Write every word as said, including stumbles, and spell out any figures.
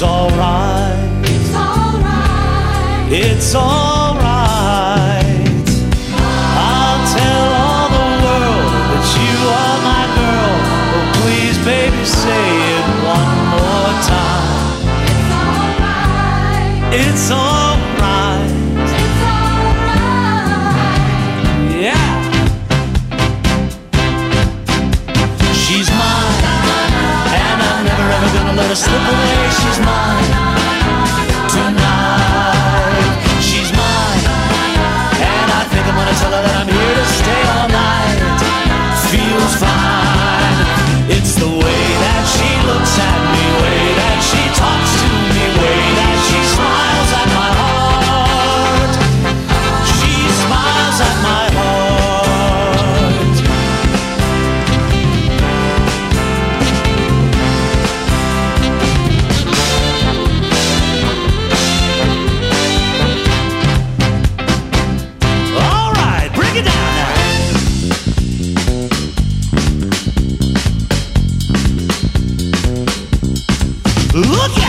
alright. It's alright. It's alright. I'll tell all the world that you are my girl. Oh, please, baby, say it one more time. It's alright. It's alright. It's alright. Yeah. She's mine, and I'm never ever gonna let her slip away. She's mine tonight. She's mine, and I think I'm gonna tell her that I'm here to stay all night. Feels fine. It's the way that she looks at me, way that she talks to me, way that she smiles at my heart. She smiles at my heart. All right, bring it down now. Look